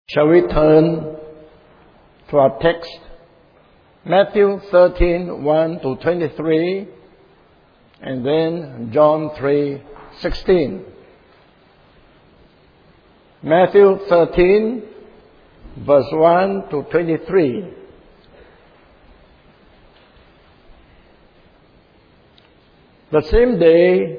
Shall we turn to our text, Matthew 13:1 to 23, and then John 3:16. Matthew 13, verse 1 to 23. The same day,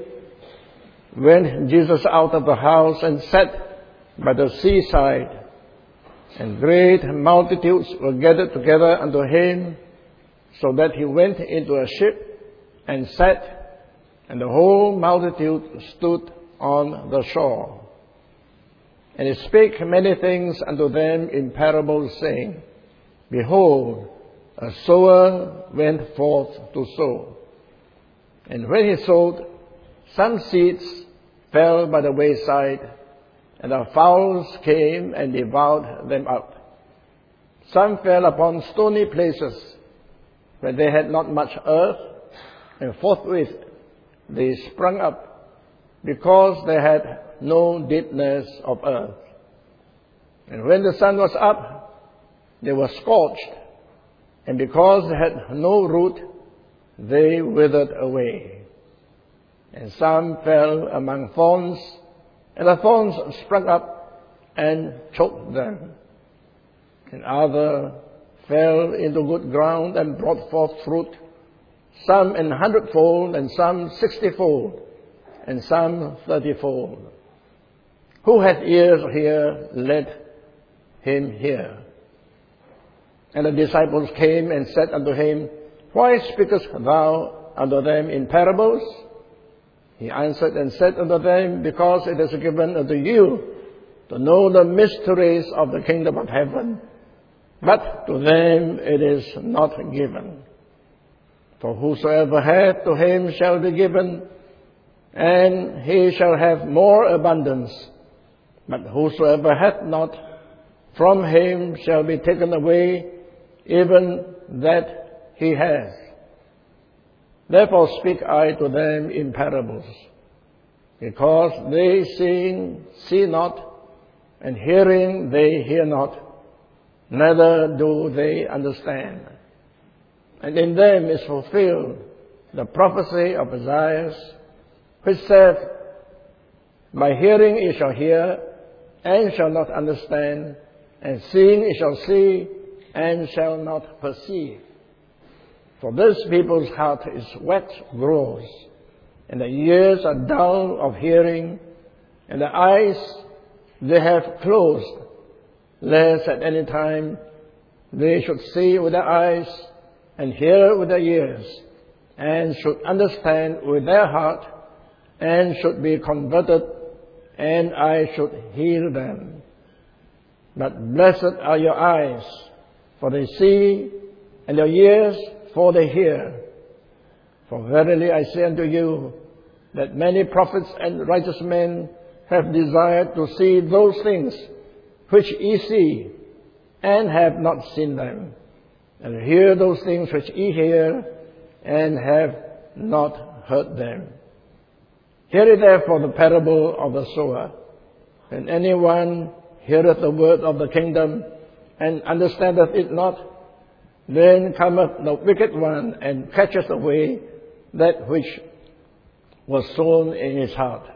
went Jesus out of the house and sat by the seaside, and great multitudes were gathered together unto him, so that he went into a ship and sat, and the whole multitude stood on the shore. And he spake many things unto them in parables, saying, Behold, a sower went forth to sow. And when he sowed, some seeds fell by the wayside, and the fowls came and devoured them up. Some fell upon stony places, where they had not much earth, and forthwith they sprung up, because they had no deepness of earth. And when the sun was up, they were scorched, and because they had no root, they withered away. And some fell among thorns, and the thorns sprung up and choked them. And other fell into good ground and brought forth fruit, some an 100-fold, and some 60-fold, and some 30-fold. Who hath ears to hear, let him hear. And the disciples came and said unto him, Why speakest thou unto them in parables? He answered and said unto them, Because it is given unto you to know the mysteries of the kingdom of heaven, but to them it is not given. For whosoever hath, to him shall be given, and he shall have more abundance. But whosoever hath not, from him shall be taken away even that he hath. Therefore speak I to them in parables, because they seeing see not, and hearing they hear not, neither do they understand. And in them is fulfilled the prophecy of Isaiah, which saith, By hearing ye shall hear, and shall not understand, and seeing ye shall see, and shall not perceive. For this people's heart is wet gross, and the ears are dull of hearing, and the eyes they have closed, lest at any time they should see with their eyes, and hear with their ears, and should understand with their heart, and should be converted, and I should heal them. But blessed are your eyes, for they see, and your ears, for they hear. For verily I say unto you, that many prophets and righteous men have desired to see those things which ye see, and have not seen them, and hear those things which ye hear, and have not heard them. Hear ye therefore the parable of the sower. When anyone heareth the word of the kingdom, and understandeth it not, then cometh the wicked one, and catcheth away that which was sown in his heart.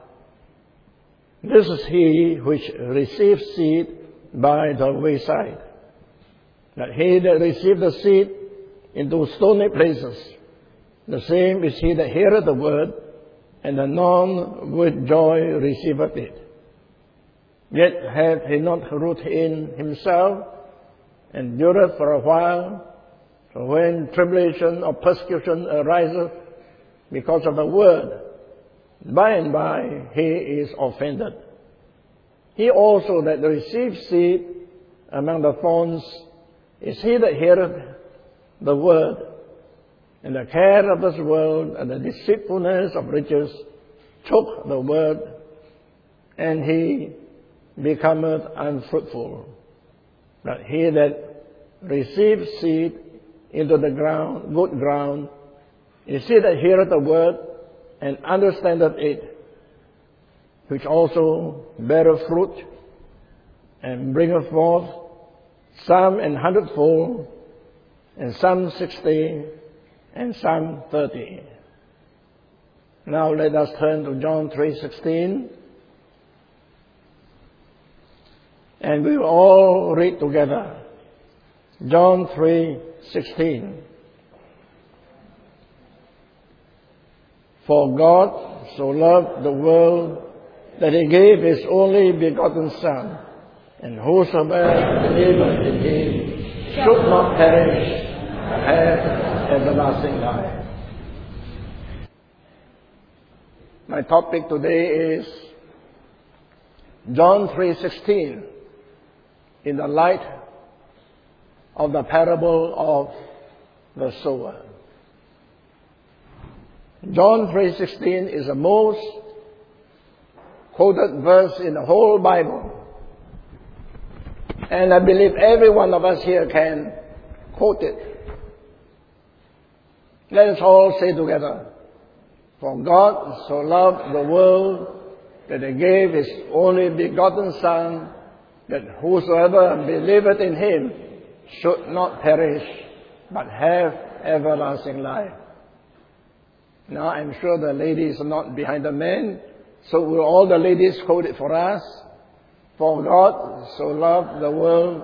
This is he which received seed by the wayside. But he that received the seed into stony places, the same is he that heareth the word, and anon with joy receiveth it. Yet hath he not root in himself, endureth for a while. So when tribulation or persecution ariseth because of the word, by and by he is offended. He also that receives seed among the thorns is he that heareth the word, and the care of this world and the deceitfulness of riches choke the word, and he becometh unfruitful. But he that receives seed into the ground, good ground, is he that heareth the word, and understandeth it, which also beareth fruit, and bringeth forth some an hundredfold, and some 60, and some 30. Now let us turn to John 3:16, and we will all read together. John 3:16. For God so loved the world that He gave His only begotten Son, and whosoever believeth in Him should not perish, but have everlasting life. My topic today is John 3:16 in the light of the parable of the sower. John 3:16 is the most quoted verse in the whole Bible. And I believe every one of us here can quote it. Let us all say together, for God so loved the world that He gave His only begotten Son, that whosoever believeth in Him should not perish, but have everlasting life. Now, I'm sure the ladies are not behind the men, so will all the ladies quote it for us? For God so loved the world.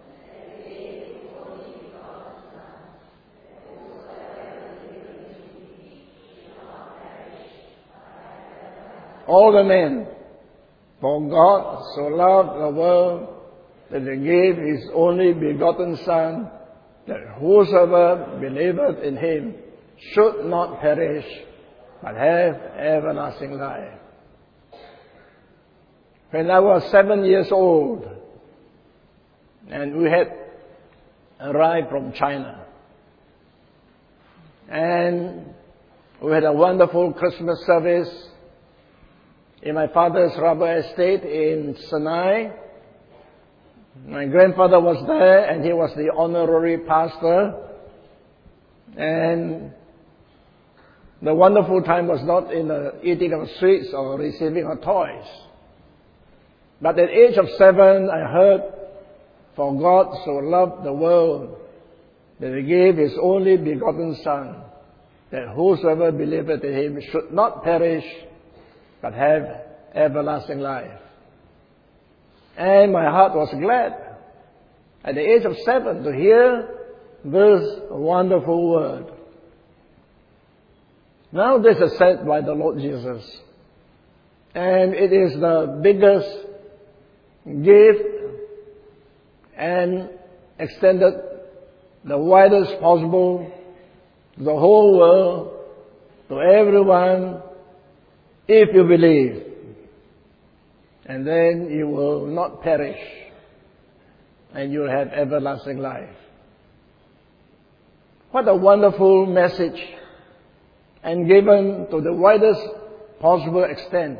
All the men. For God so loved the world that He gave His only begotten Son, that whosoever believeth in Him should not perish, but have everlasting life. When I was 7 years old, and we had arrived from China, and we had a wonderful Christmas service in my father's rubber estate in Sinai. My grandfather was there, and he was the honorary pastor. And the wonderful time was not in the eating of sweets or receiving of toys. But at the age of 7, I heard, for God so loved the world that He gave His only begotten Son, that whosoever believeth in Him should not perish, but have everlasting life. And my heart was glad at the age of 7 to hear this wonderful word. Now this is said by the Lord Jesus, and it is the biggest gift and extended the widest possible to the whole world, to everyone, if you believe. And then you will not perish, and you will have everlasting life. What a wonderful message, and given to the widest possible extent.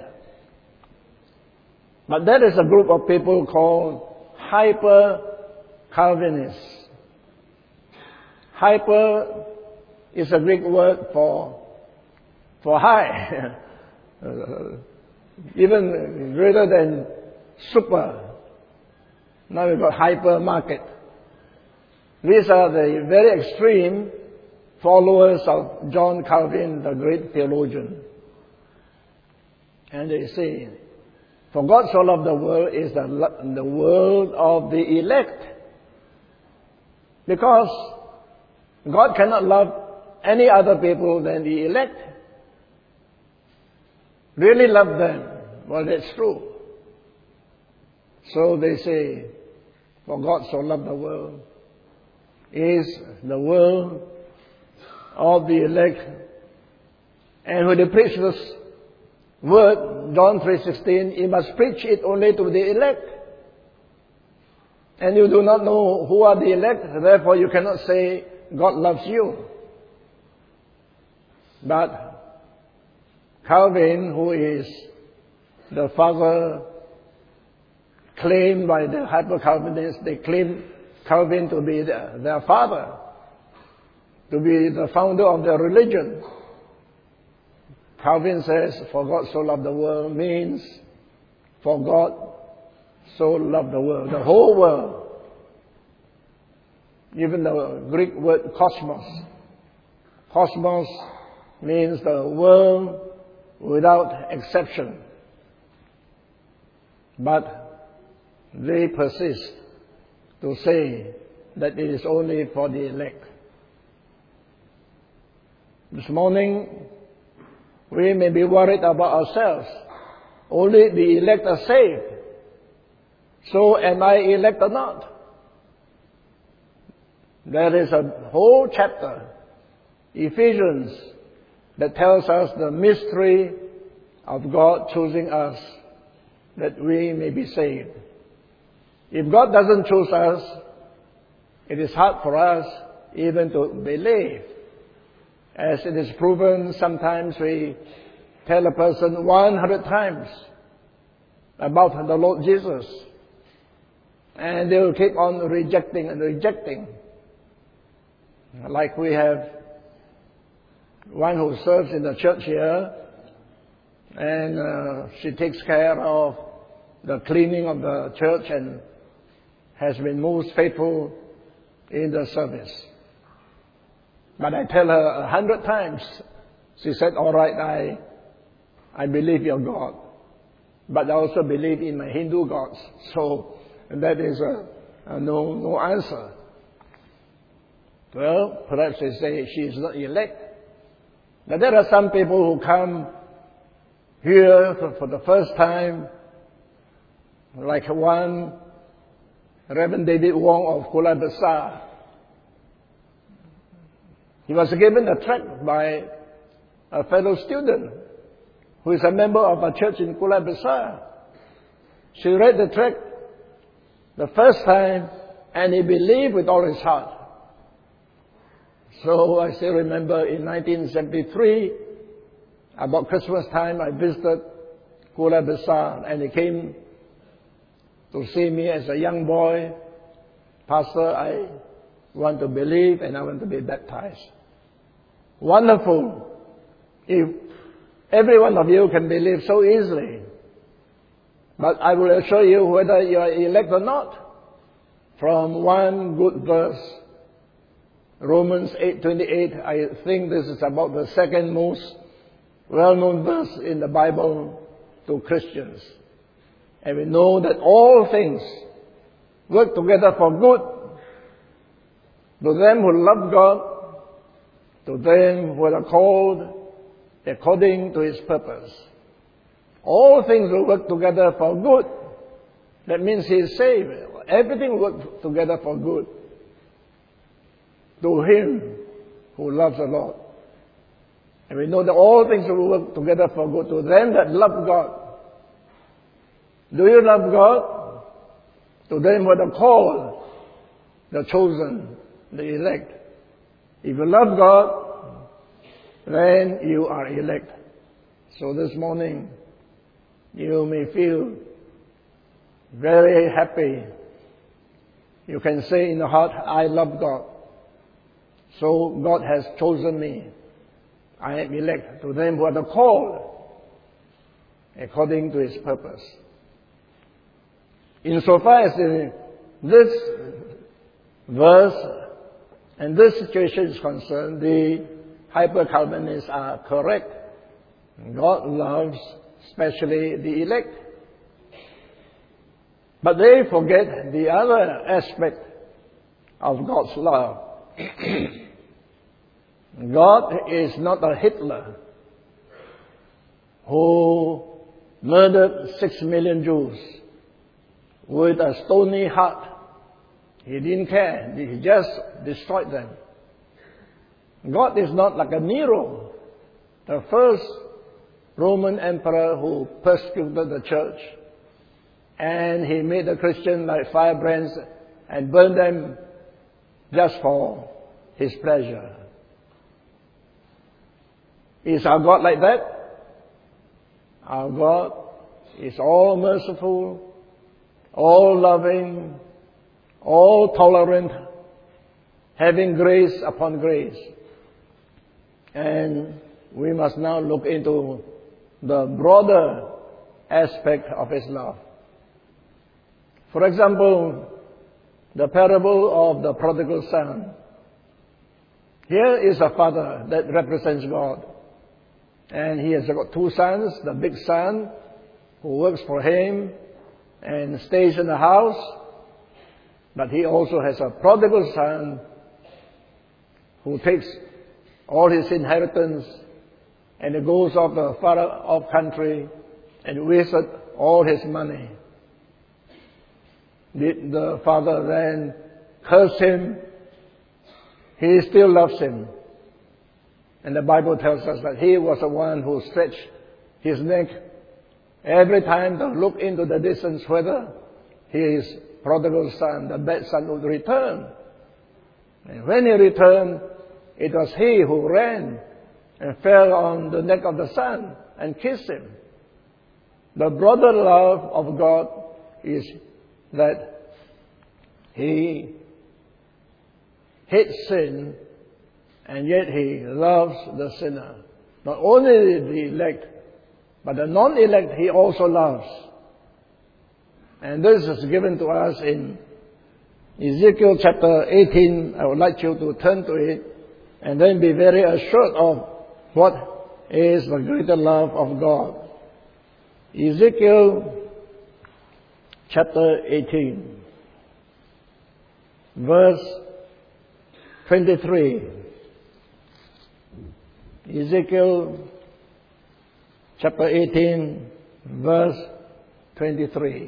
But there is a group of people called hyper-Calvinists. Hyper is a Greek word for high, even greater than super. Now we've got hypermarket. These are the very extreme followers of John Calvin, the great theologian. And they say, for God so loved the world is the world of the elect. Because God cannot love any other people than the elect. Really love them. Well, that's true. So they say, for God so loved the world is the world of the elect. And when they preach this word, John 3:16, you must preach it only to the elect. And you do not know who are the elect, therefore you cannot say God loves you. But Calvin, who is the father claimed by the hyper-Calvinists, they claim Calvin to be their father, to be the founder of their religion. Calvin says, for God so loved the world means for God so loved the world, the whole world. Even the Greek word cosmos. Cosmos means the world without exception. But they persist to say that it is only for the elect. This morning, we may be worried about ourselves. Only the elect are saved. So am I elect or not? There is a whole chapter, Ephesians, that tells us the mystery of God choosing us that we may be saved. If God doesn't choose us, it is hard for us even to believe. As it is proven, sometimes we tell a person 100 times about the Lord Jesus, and they will keep on rejecting and rejecting. Like we have one who serves in the church here, and she takes care of the cleaning of the church and has been most faithful in the service. But I tell her 100 times. She said, all right, I believe your God. But I also believe in my Hindu gods. So that is no answer. Well, perhaps they say she is not elect. But there are some people who come here for the first time, like one Reverend David Wong of Kuala Besar. He was given a tract by a fellow student who is a member of a church in Kuala Besar. She read the tract the first time and he believed with all his heart. So I still remember in 1973, about Christmas time, I visited Kuala Besar and he came to see me as a young boy. Pastor, I want to believe and I want to be baptized. Wonderful. If every one of you can believe so easily. But I will assure you whether you are elect or not. From one good verse, Romans 8:28, I think this is about the second most well-known verse in the Bible to Christians. And we know that all things work together for good to them who love God, to them who are called according to His purpose. All things will work together for good. That means He is saved. Everything will work together for good to him who loves the Lord. And we know that all things will work together for good to them that love God. Do you love God? To them who are the called, the chosen, the elect. If you love God, then you are elect. So this morning, you may feel very happy. You can say in the heart, I love God. So God has chosen me. I am elect. To them who are the called, according to His purpose. Insofar as this verse and this situation is concerned, the Hyper-Calvinists are correct. God loves especially the elect. But they forget the other aspect of God's love. God is not a Hitler who murdered 6 million Jews with a stony heart. He didn't care. He just destroyed them. God is not like a Nero, the first Roman emperor who persecuted the church. And he made the Christians like firebrands and burned them just for his pleasure. Is our God like that? Our God is all merciful, all loving, all tolerant, having grace upon grace. And we must now look into the broader aspect of His love. For example, the parable of the prodigal son. Here is a father that represents God. And he has got two sons, the big son who works for him and stays in the house. But he also has a prodigal son who takes all his inheritance and he goes off the far off country and wasted all his money. Did the father then curse him? He still loves him. And the Bible tells us that he was the one who stretched his neck every time to look into the distance whether his prodigal son, the bad son, would return. And when he returned, it was he who ran and fell on the neck of the son and kissed him. The brother love of God is that he hates sin and yet he loves the sinner. Not only the elect, but the non-elect he also loves. And this is given to us in Ezekiel chapter 18. I would like you to turn to it and then be very assured of what is the greater love of God. Ezekiel chapter 18, verse 23. Ezekiel chapter 18, verse 23.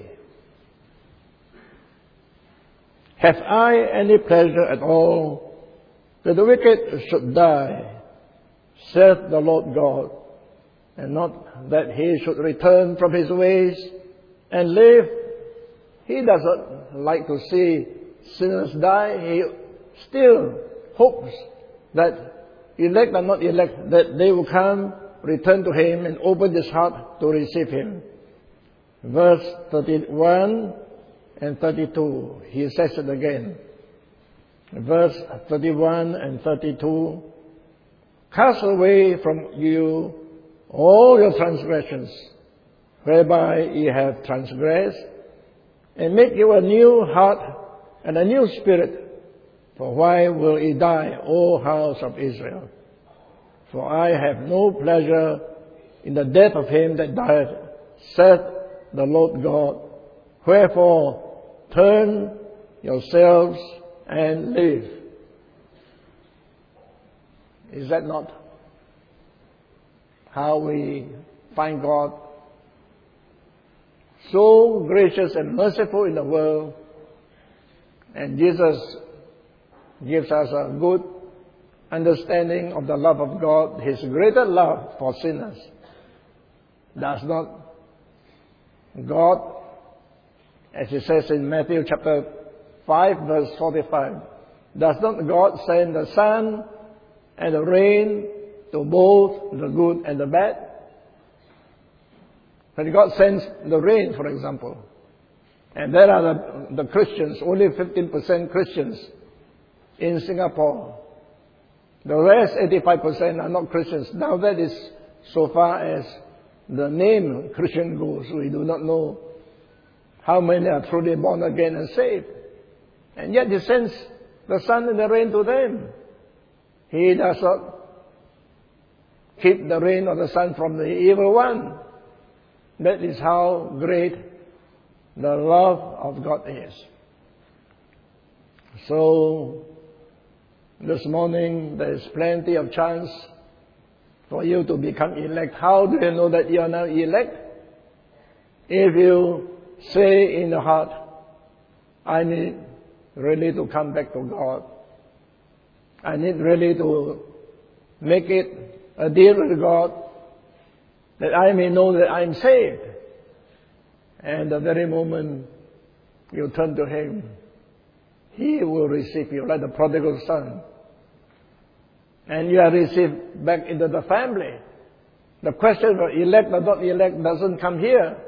Have I any pleasure at all that the wicked should die, saith the Lord God, and not that he should return from his ways and live? He doesn't like to see sinners die. He still hopes that elect or not elect, that they will come, return to him, and open his heart to receive him. Verse 31 and 32, he says it again. Verse 31 and 32, cast away from you all your transgressions, whereby ye have transgressed, and make you a new heart and a new spirit. For why will ye die, O house of Israel? For I have no pleasure in the death of him that dieth, saith the Lord God. Wherefore, turn yourselves and live. Is that not how we find God? So gracious and merciful in the world, and Jesus gives us a good understanding of the love of God, his greater love for sinners. Does not God, as it says in Matthew chapter 5 verse 45, does not God send the sun and the rain to both the good and the bad? When God sends the rain, for example, and there are the Christians, only 15% Christians in Singapore. The rest, 85%, are not Christians. Now that is so far as the name Christian goes. We do not know how many are truly born again and saved. And yet He sends the sun and the rain to them. He does not keep the rain or the sun from the evil one. That is how great the love of God is. So, this morning there is plenty of chance for you to become elect. How do you know that you are now elect? If you say in the heart, I need really to come back to God. I need really to make it a deal with God, that I may know that I am saved. And the very moment you turn to Him, He will receive you like the prodigal son. And you are received back into the family. The question of elect or not elect doesn't come here.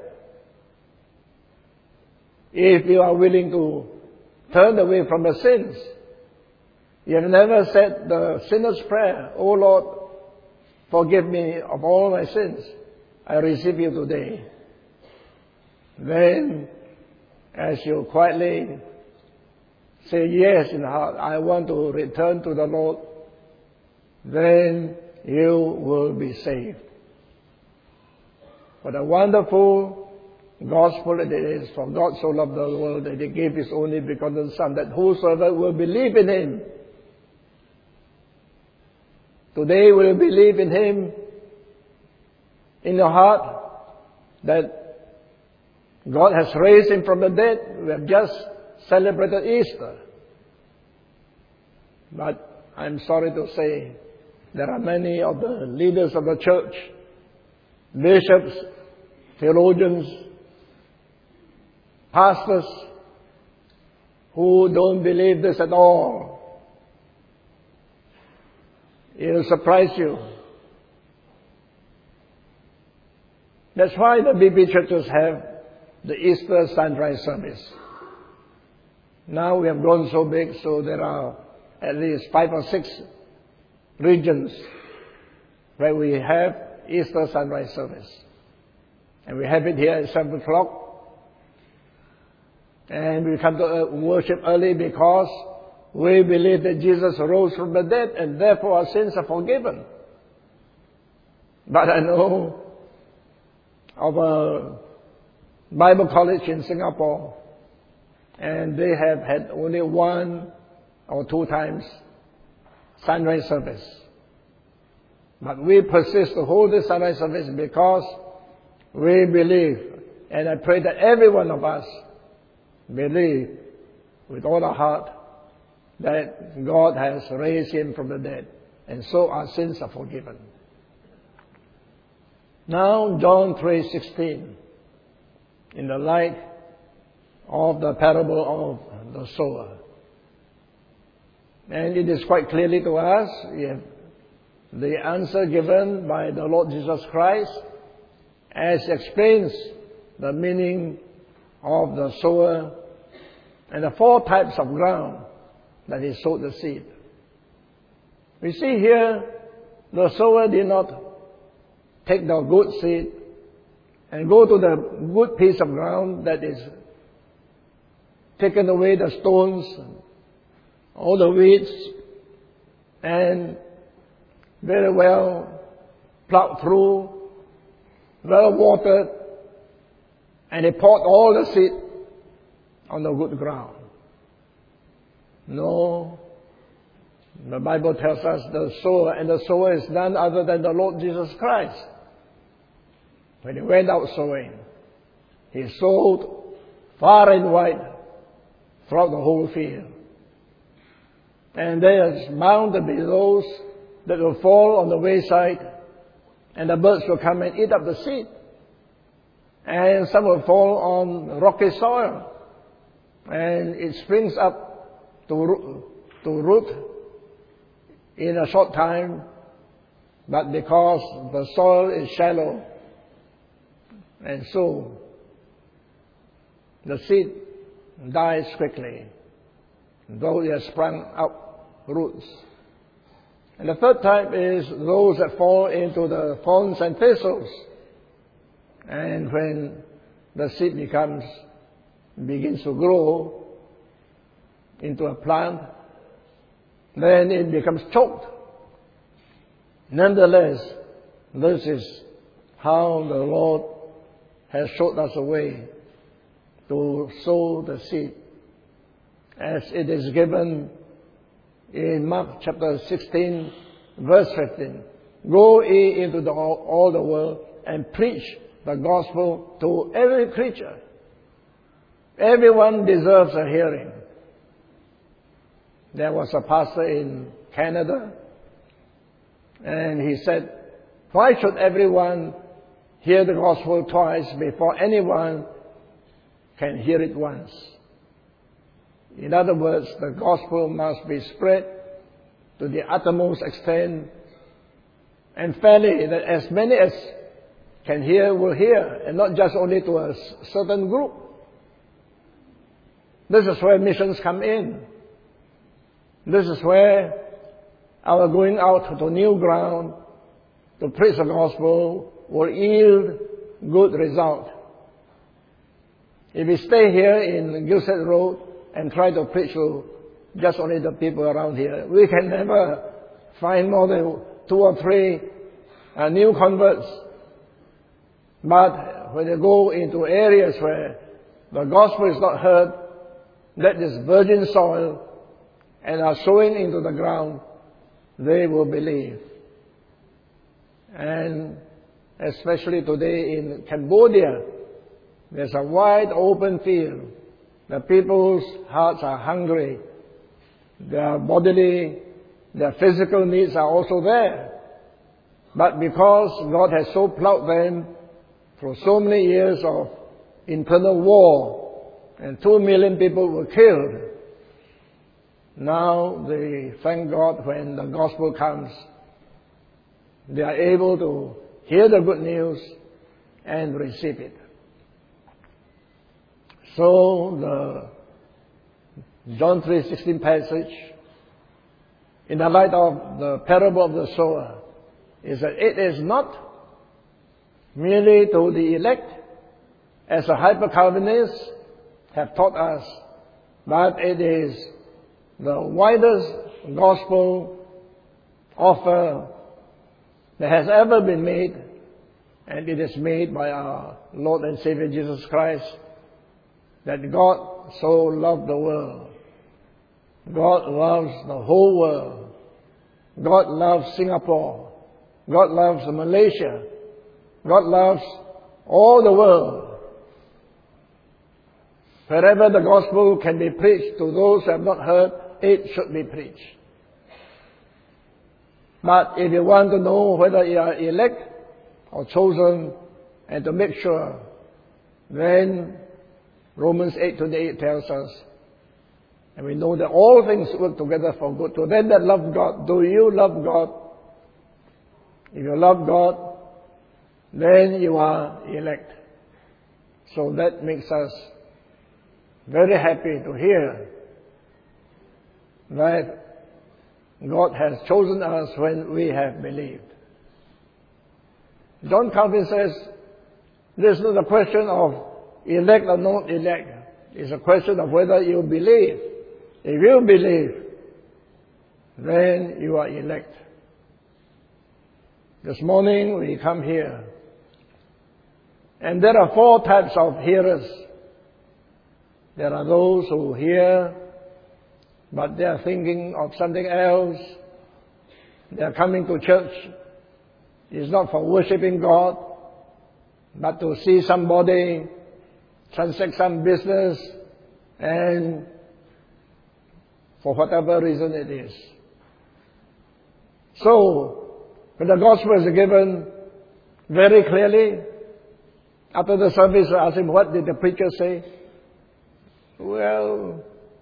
If you are willing to turn away from the sins, you have never said the sinner's prayer, "O Lord, forgive me of all my sins. I receive you today." Then, as you quietly say yes in the heart, I want to return to the Lord, then you will be saved. What a wonderful gospel it is, for God so loved the world that He gave His only begotten Son, that whosoever will believe in Him. Today will you believe in Him in your heart that God has raised Him from the dead. We have just celebrated Easter. But I'm sorry to say there are many of the leaders of the church, bishops, theologians, pastors, who don't believe this at all. It will surprise you. That's why the BP churches have the Easter sunrise service. Now we have grown so big, so there are at least 5 or 6 regions where we have Easter sunrise service. And we have it here at 7 o'clock. And we come to worship early because we believe that Jesus rose from the dead and therefore our sins are forgiven. But I know of a Bible college in Singapore, and they have had only 1 or 2 times sunrise service. But we persist to hold this sunrise service because we believe, and I pray that every one of us believe with all our heart that God has raised Him from the dead, and so our sins are forgiven. Now, John 3:16, in the light of the parable of the sower. And it is quite clearly to us, the answer given by the Lord Jesus Christ as He explains the meaning of the sower and the 4 types of ground that He sowed the seed. We see here the sower did not take the good seed and go to the good piece of ground that is taken away the stones, all the weeds, and very well plowed through, well watered, and He poured all the seed on the good ground. No, the Bible tells us the sower, and the sower is none other than the Lord Jesus Christ. When He went out sowing, He sowed far and wide throughout the whole field. And there's bound to be those that will fall on the wayside, and the birds will come and eat up the seed. And some will fall on rocky soil, and it springs up to root in a short time, but because the soil is shallow, and so the seed dies quickly, though it has sprung up roots. And the third type is those that fall into the thorns and thistles. And when the seed begins to grow into a plant, then it becomes choked. Nonetheless, this is how the Lord has showed us a way to sow the seed, as it is given in Mark chapter 16, verse 15. Go ye into all the world and preach the gospel to every creature. Everyone deserves a hearing. There was a pastor in Canada, and he said, why should everyone hear the gospel twice before anyone can hear it once? In other words, the gospel must be spread to the uttermost extent and fairly, that as many as can hear will hear, and not just only to a certain group. This is where missions come in. This is where our going out to new ground to preach the gospel will yield good result. If we stay here in Gilstead Road and try to preach to just only the people around here, we can never find more than 2 or 3 new converts. But when they go into areas where the gospel is not heard, that is virgin soil, and are sowing into the ground, they will believe. And especially today in Cambodia, there's a wide open field. The people's hearts are hungry. Their bodily, their physical needs are also there. But because God has so plowed them through so many years of internal war, and 2 million people were killed, now they thank God when the gospel comes. They are able to hear the good news and receive it. So the John 3:16 passage, in the light of the parable of the sower, is that it is not merely to the elect, as the hyper-Calvinists have taught us, but it is the widest gospel offer that has ever been made, and it is made by our Lord and Savior Jesus Christ, that God so loved the world. God loves the whole world. God loves Singapore. God loves Malaysia. God loves all the world. Wherever the gospel can be preached to those who have not heard, it should be preached. But if you want to know whether you are elect or chosen, and to make sure, then Romans 8:28 tells us, and we know that all things work together for good to them that love God. Do you love God? If you love God, then you are elect. So that makes us very happy to hear that God has chosen us when we have believed. John Calvin says, this is not a question of elect or not elect. It's a question of whether you believe. If you believe, then you are elect. This morning we come here, and there are 4 types of hearers. There are those who hear, but they are thinking of something else. They are coming to church. It's not for worshiping God, but to see somebody, transact some business, and for whatever reason it is. So, when the gospel is given very clearly, after the service I asked him, what did the preacher say? Well,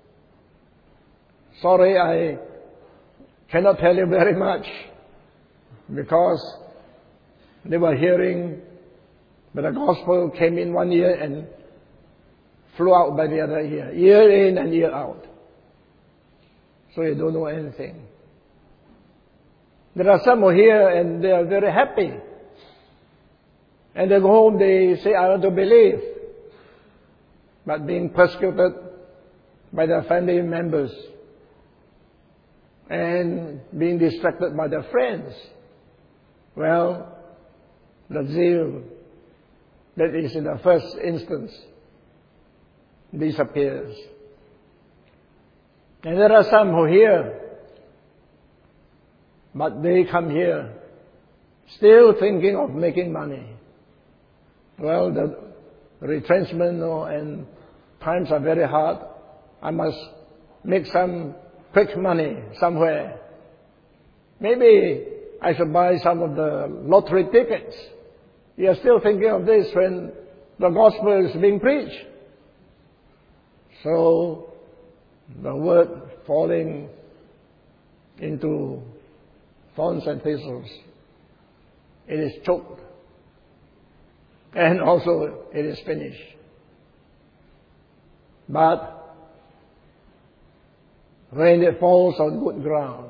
sorry, I cannot tell you very much, because they were hearing, but the gospel came in one year and flew out by the other year in and year out. So you don't know anything. There are some who hear and they are very happy. And they go home, they say, I want to believe. But being persecuted by their family members and being distracted by their friends, well, the zeal that is in the first instance disappears. And there are some who hear, but they come here still thinking of making money. Well, the retrenchment and times are very hard. I must make some quick money somewhere. Maybe I should buy some of the lottery tickets. You are still thinking of this when the gospel is being preached. So, the word falling into thorns and thistles, it is choked. And also, it is finished. But when it falls on good ground,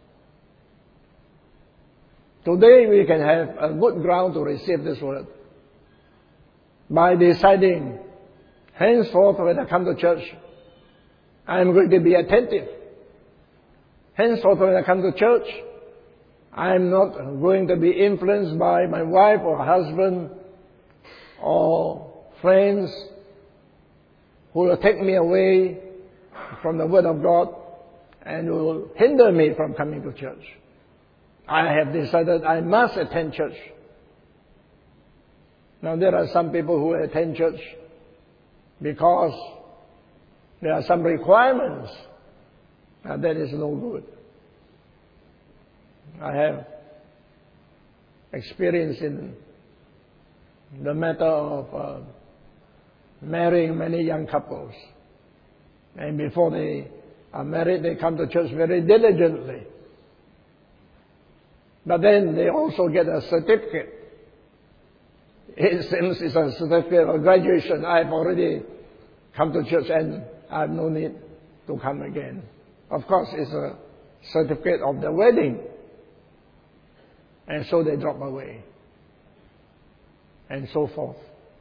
today we can have a good ground to receive this word by deciding Henceforth, when I come to church, I am going to be attentive. Henceforth, when I come to church, I am not going to be influenced by my wife or husband or friends who will take me away from the Word of God and will hinder me from coming to church. I have decided I must attend church. Now, there are some people who attend church because there are some requirements. Now, that is no good. I have experience in the matter of marrying many young couples. And before they are married, they come to church very diligently. But then they also get a certificate. It seems it's a certificate of graduation. I've already come to church and I have no need to come again. Of course, it's a certificate of the wedding. And so they drop away. And so forth.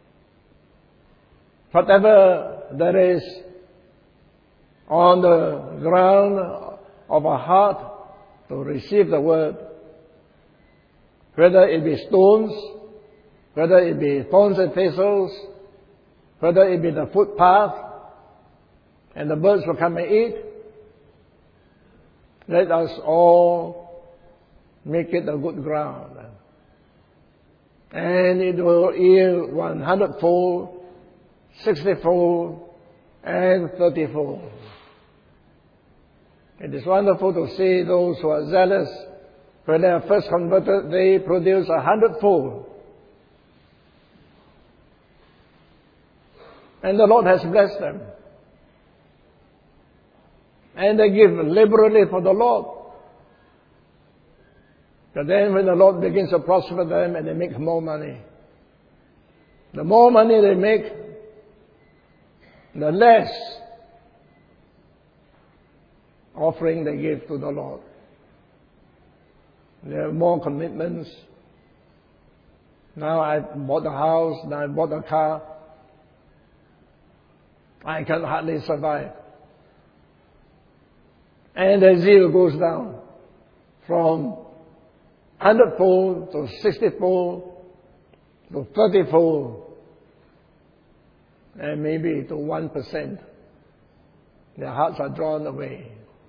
Whatever there is on the ground of a heart to receive the Word, whether it be stones, whether it be thorns and thistles, whether it be the footpath, and the birds will come and eat, let us all make it a good ground. And it will yield 100-fold, 60-fold, and 30-fold. It is wonderful to see those who are zealous. When they are first converted, they produce 100-fold. And the Lord has blessed them. And they give liberally for the Lord. But then when the Lord begins to prosper them and they make more money, the more money they make, the less offering they give to the Lord. There are more commitments. Now I bought a house, now I bought a car. I can hardly survive. And the zeal goes down from 100-fold to 60-fold to 30-fold and maybe to 1%. Their hearts are drawn away.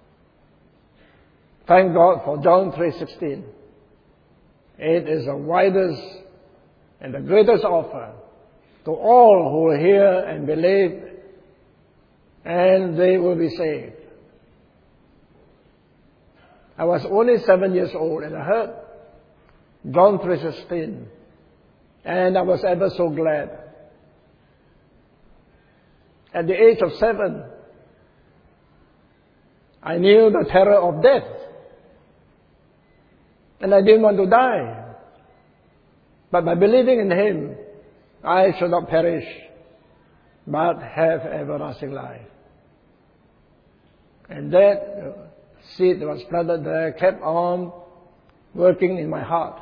Thank God for John 3:16. It is the widest and the greatest offer to all who will hear and believe, and they will be saved. I was only 7 years old and I heard John 3:16, and I was ever so glad. At the age of 7, I knew the terror of death, and I didn't want to die. But by believing in Him, I shall not perish, but have everlasting life. And that seed that was planted there kept on working in my heart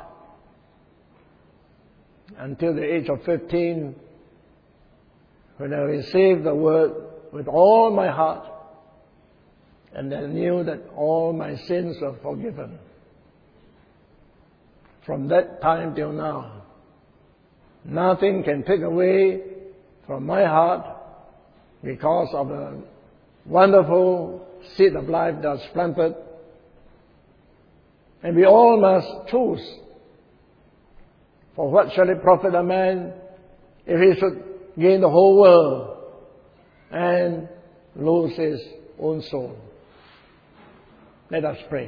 until the age of 15, when I received the Word with all my heart, and I knew that all my sins were forgiven. From that time till now, nothing can take away from my heart because of the wonderful seed of life that's planted. And we all must choose. For what shall it profit a man if he should gain the whole world and lose his own soul? Let us pray.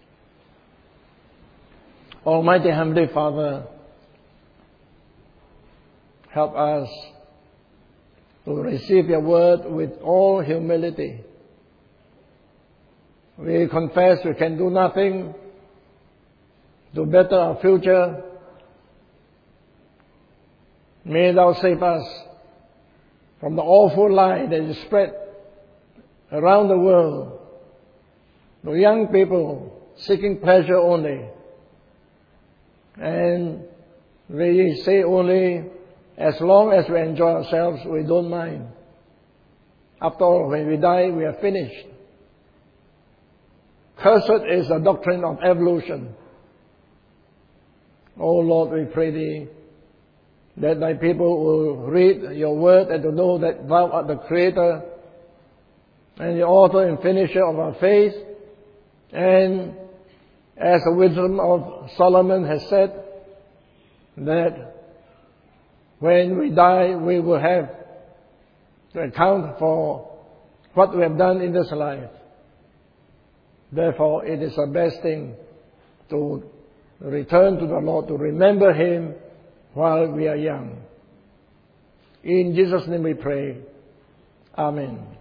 Almighty Heavenly Father, help us to receive your word with all humility. We confess we can do nothing to better our future. May Thou save us from the awful lie that is spread around the world. The young people seeking pleasure only. And we say only, as long as we enjoy ourselves, we don't mind. After all, when we die, we are finished. Cursed is the doctrine of evolution. O Lord, we pray Thee that Thy people will read Your word and to know that Thou art the Creator and the author and finisher of our faith. And as the wisdom of Solomon has said, that when we die, we will have to account for what we have done in this life. Therefore, it is the best thing to return to the Lord, to remember Him while we are young. In Jesus' name we pray. Amen.